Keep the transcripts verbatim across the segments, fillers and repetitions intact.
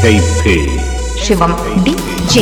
K P Shivam DJ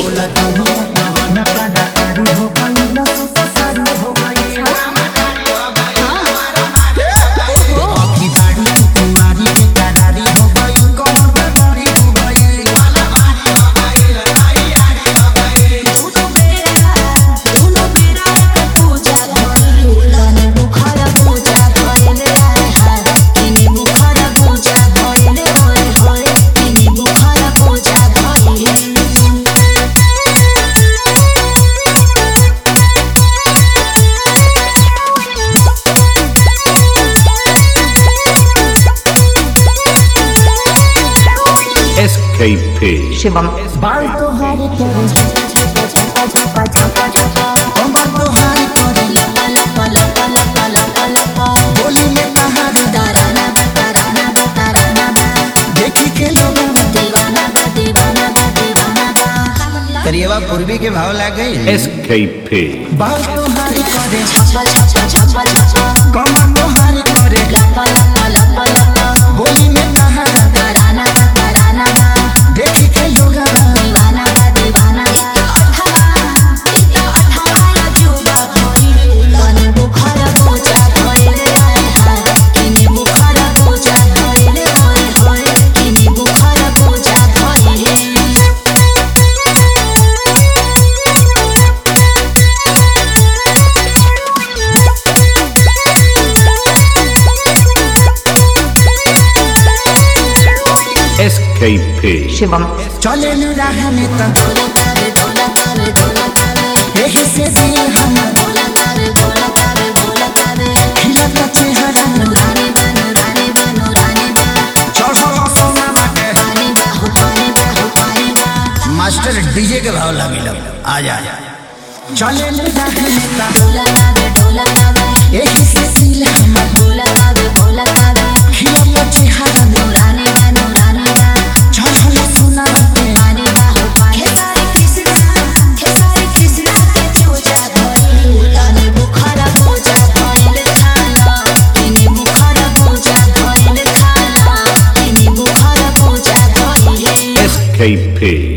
S K P Shivam बाल तो हारी तेरे कमर तो हारी तेरे बोली में कहानी ताराना ताराना ताराना देखी के लोग दीवाना दीवाना दीवाना करिएवा पूर्वी के भाव लाग गई S K P बाल तो हारी तेरे कमर तो हारी तेरे बोली में कहानी ताराना ताराना देखी के लोग दीवाना दीवाना S K P शिवम चले न रहा में तो एक से दिल हम खिलता चेहरा नूरानी बा नूरानी बा नूरानी बा चौसौ सोना बाटे मास्टर डीजे के भाव लागिल आ जा चले न रहा में तो एक से दिल हम खिलता चेहरा नूरानी बा नूरानी बा चौसौ सोना बाटे S K P